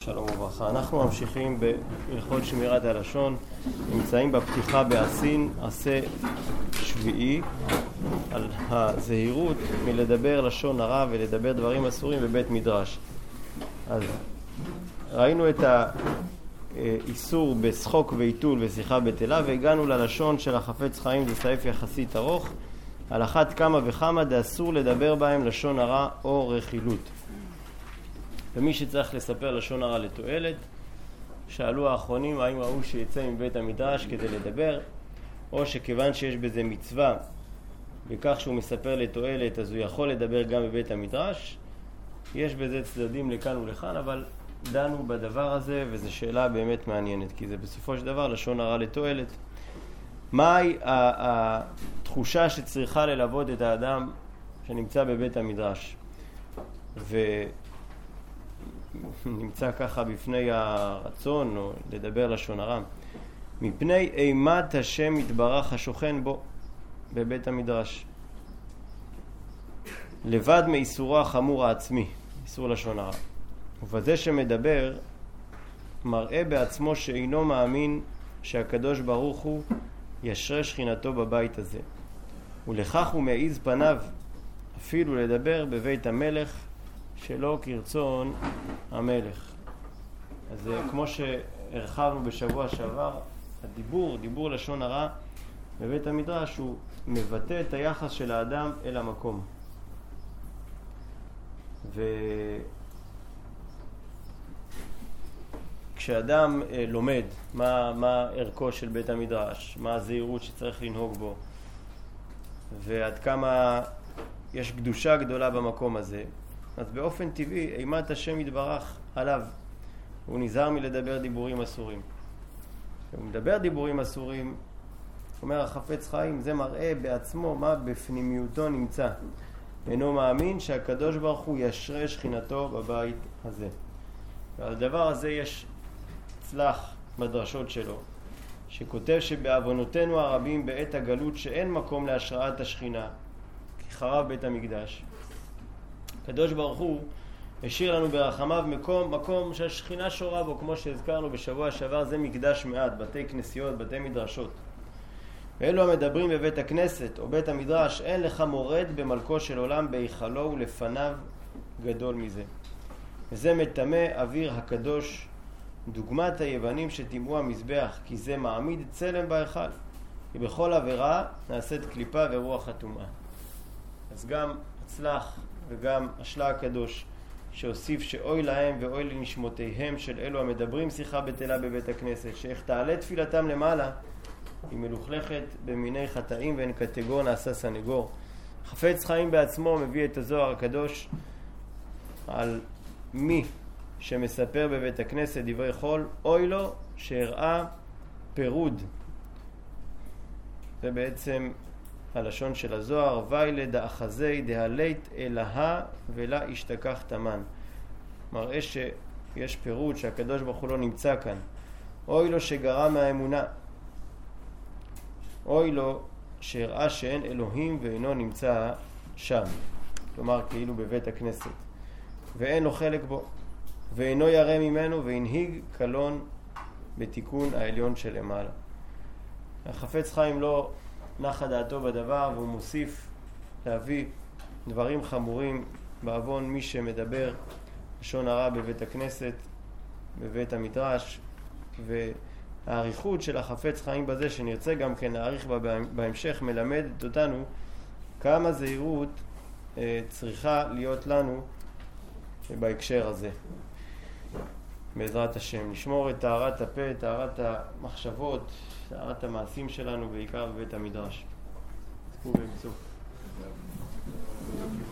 שלום וברכה. אנחנו ממשיכים בהלכות שמירת הלשון, נמצאים בפתיחה בעשין, עשה שביעי, על הזהירות מלדבר לשון הרע ולדבר דברים אסורים בבית מדרש. אז ראינו את האיסור בשחוק ועיתול ושיחה בטלה, והגענו ללשון של החפץ חיים, זה סעיף יחסית ארוך, על אחת כמה וכמה דאסור לדבר בהם לשון הרע או רכילות. ומי שצריך לספר לשון הרע לתועלת, שאלו האחרונים האם ראו שיצא מבית המדרש כדי לדבר, או שכיוון שיש בזה מצווה בכך שהוא מספר לתועלת אז הוא יכול לדבר גם בבית המדרש. יש בזה צדדים לכאן ולכאן, אבל דנו בדבר הזה, וזו שאלה באמת מעניינת, כי זה בסופו של דבר לשון הרע לתועלת. מהי התחושה שצריכה ללוות את האדם שנמצא בבית המדרש נמצא ככה בפני הרצון או לדבר לשון הרע? מפני אימת השם יתברך השוכן בו בבית המדרש, לבד מאיסורו החמור העצמי, איסור לשון הרע. ובזה שמדבר מראה בעצמו שאינו מאמין שהקדוש ברוך הוא ישרה שכינתו בבית הזה, ולכך הוא מעיז פניו אפילו לדבר בבית המלך שלא כרצון המלך. אז כמו שהרחבנו בשבוע שעבר, דיבור לשון הרע בבית המדרש הוא מבטא את היחס של האדם אל המקום. וכשאדם לומד מה ערכו של בית המדרש, מה הזהירות שצריך לנהוג בו, ועד כמה יש קדושה גדולה במקום הזה, אז באופן טבעי אימת השם יתברך עליו, הוא נזהר מלדבר דיבורים אסורים. הוא מדבר דיבורים אסורים, אומר החפץ חיים, זה מראה בעצמו מה בפנימיותו נמצא, אינו מאמין שהקדוש ברוך הוא ישרה שכינתו בבית הזה. ועל הדבר הזה יש צלח בדרשות שלו, שכותב שבעוונותינו הרבים בעת הגלות שאין מקום להשראת השכינה, כי חרב בית המקדש, הקדוש ברוך הוא השאיר לנו ברחמיו מקום שהשכינה שורה בו, כמו שהזכרנו בשבוע שעבר, זה מקדש מעט, בתי כנסיות, בתי מדרשות. ואלו המדברים בבית הכנסת או בית המדרש, אין לך מורד במלכו של עולם בהיכלו ולפניו גדול מזה. וזה מטמא אוויר הקדוש, דוגמת היוונים שטימאו המזבח, כי זה מעמיד צלם בהיכל, כי בכל עבירה נעשית קליפה ורוח הטומאה. אז גם הצלח וגם השלה הקדוש שהוסיף שאוי להם ואוי לנשמותיהם של אלו המדברים שיחה בטלה בבית הכנסת, שאיך תעלה תפילתם למעלה היא מלוכלכת במיני חטאים ואין קטגור נעשה סנגור. חפץ חיים בעצמו מביא את הזוהר הקדוש על מי שמספר בבית הכנסת דברי חול, אוי לו שהראה פירוד. זה בעצם הלשון של הזוהר, ויילה דאחזי דהלית אלהה ולה השתכח תמן. מראה שיש פירוד, שהקדוש ברוך הוא לא נמצא כאן. אוי לו שגרם מהאמונה, אוי לו שהראה שאין אלוהים ואינו נמצא שם, כלומר כאילו בבית הכנסת, ואין לו חלק בו, ואינו ירא ממנו, והנהיג קלון בתיקון העליון שלמעלה. החפץ חיים לא נחה דעתו בדבר, והוא מוסיף להביא דברים חמורים בעוון מי שמדבר לשון הרע בבית הכנסת, בבית המדרש. והאריכות של החפץ חיים בזה, שנרצה גם כן להאריך בהמשך, מלמדת אותנו כמה זהירות צריכה להיות לנו בהקשר הזה. בעזרת השם נשמור את טהרת הפה, טהרת המחשבות, טהרת המעשים שלנו, בעיקר בבית המדרש. תזכו ובצוק.